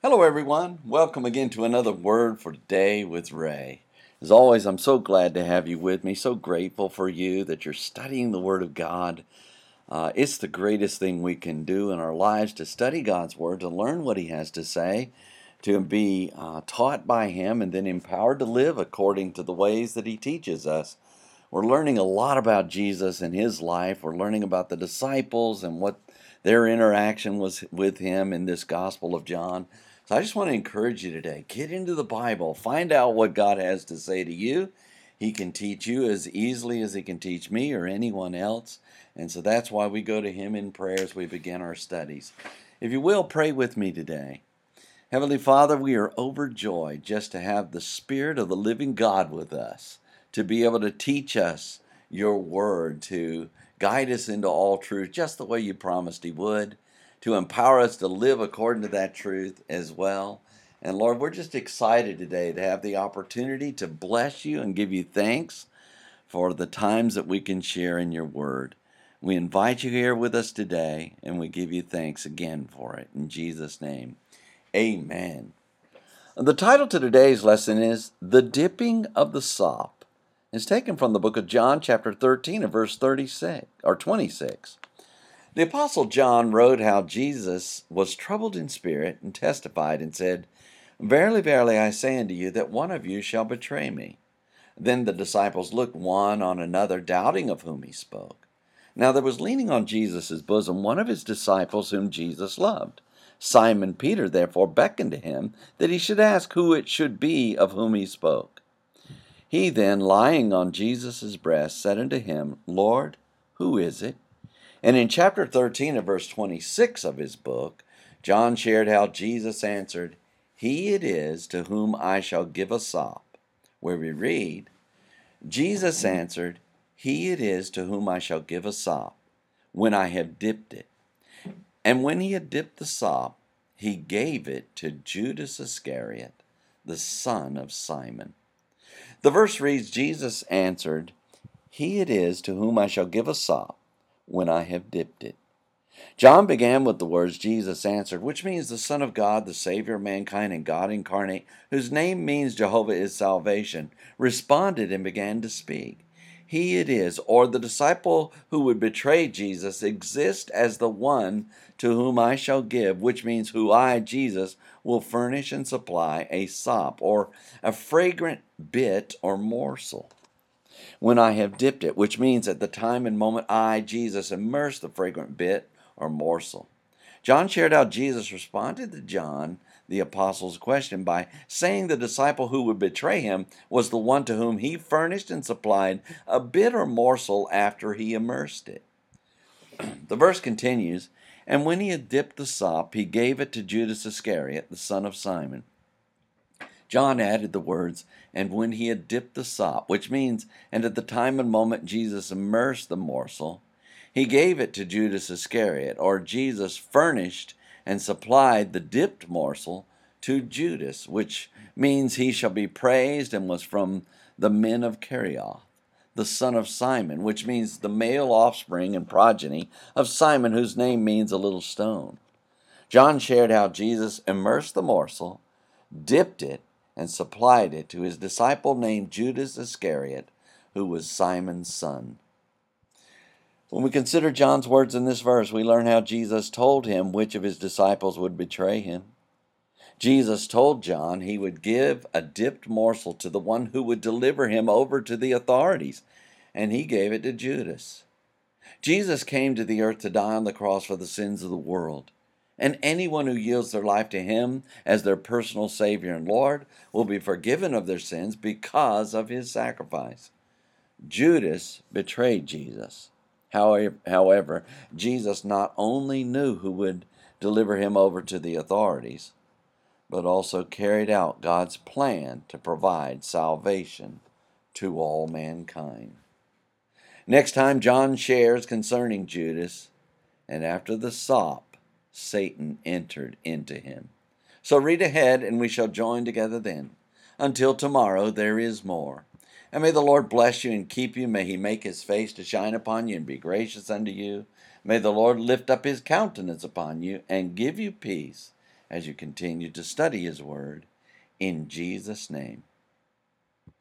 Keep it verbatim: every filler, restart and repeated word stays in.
Hello, everyone. Welcome again to another Word for Today with Ray. As always, I'm so glad to have you with me. So grateful for you that you're studying the Word of God. Uh, it's the greatest thing we can do in our lives to study God's Word, to learn what He has to say, to be uh, taught by Him, and then empowered to live according to the ways that He teaches us. We're learning a lot about Jesus and His life. We're learning about the disciples and what their interaction was with Him in this Gospel of John. So I just want to encourage you today, get into the Bible, find out what God has to say to you. He can teach you as easily as He can teach me or anyone else. And so that's why we go to Him in prayer as we begin our studies. If you will, pray with me today. Heavenly Father, we are overjoyed just to have the Spirit of the living God with us, to be able to teach us your word, to guide us into all truth just the way you promised He would, to empower us to live according to that truth as well. And Lord, we're just excited today to have the opportunity to bless you and give you thanks for the times that we can share in your word. We invite you here with us today, and we give you thanks again for it. In Jesus' name, amen. The title to today's lesson is The Dipping of the Sop. It's taken from the book of John, chapter thirteen, and verse thirty-six or twenty-six. The Apostle John wrote how Jesus was troubled in spirit and testified and said, Verily, verily, I say unto you that one of you shall betray me. Then the disciples looked one on another, doubting of whom he spoke. Now there was leaning on Jesus' bosom one of his disciples whom Jesus loved. Simon Peter therefore beckoned to him that he should ask who it should be of whom he spoke. He then, lying on Jesus' breast, said unto him, Lord, who is it? And in chapter thirteen and verse twenty-six of his book, John shared how Jesus answered, He it is to whom I shall give a sop. Where we read, Jesus answered, He it is to whom I shall give a sop, when I have dipped it. And when he had dipped the sop, he gave it to Judas Iscariot, the son of Simon. The verse reads, Jesus answered, He it is to whom I shall give a sop, when I have dipped it. John began with the words Jesus answered, which means the Son of God, the Savior of mankind and God incarnate, whose name means Jehovah is salvation, responded and began to speak. He it is, or the disciple who would betray Jesus, exists as the one to whom I shall give, which means who I, Jesus, will furnish and supply a sop, or a fragrant bit or morsel. When I have dipped it, which means at the time and moment I, Jesus, immerse the fragrant bit or morsel. John shared how Jesus responded to John, the apostle's question, by saying the disciple who would betray him was the one to whom he furnished and supplied a bit or morsel after he immersed it. The verse continues, And when he had dipped the sop, he gave it to Judas Iscariot, the son of Simon. John added the words, and when he had dipped the sop, which means, and at the time and moment Jesus immersed the morsel, he gave it to Judas Iscariot, or Jesus furnished and supplied the dipped morsel to Judas, which means he shall be praised and was from the men of Kerioth, the son of Simon, which means the male offspring and progeny of Simon, whose name means a little stone. John shared how Jesus immersed the morsel, dipped it, and supplied it to his disciple named Judas Iscariot, who was Simon's son. When we consider John's words in this verse, we learn how Jesus told him which of his disciples would betray him. Jesus told John he would give a dipped morsel to the one who would deliver him over to the authorities, and he gave it to Judas. Jesus came to the earth to die on the cross for the sins of the world. And anyone who yields their life to Him as their personal Savior and Lord will be forgiven of their sins because of His sacrifice. Judas betrayed Jesus. However, however, Jesus not only knew who would deliver him over to the authorities, but also carried out God's plan to provide salvation to all mankind. Next time, John shares concerning Judas, and after the sop, Satan entered into him. So read ahead, and we shall join together then. Until tomorrow, there is more. And may the Lord bless you and keep you. May He make His face to shine upon you and be gracious unto you. May the Lord lift up His countenance upon you and give you peace. as you continue to study His Word. In Jesus' name,